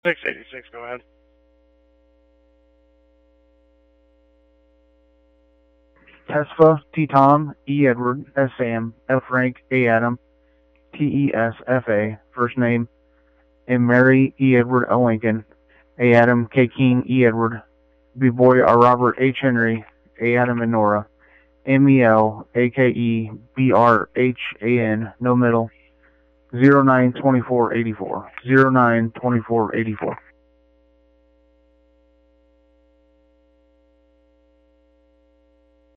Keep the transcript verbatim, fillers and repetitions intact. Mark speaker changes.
Speaker 1: six eighty-six, go ahead.
Speaker 2: Tesfa, T. Tom, E. Edward, S. Sam, F. Frank, A. Adam, T. E. S. F. A. First name, M. Mary, E. Edward, O. Lincoln, A. Adam, K. King, E. Edward, B. Boy, R. Robert, H. Henry, A. Adam and Nora, M. E. L. A. K. E. B. R. H. A. N. No middle. zero nine twenty-four eighty-four. zero nine twenty-four eighty-four.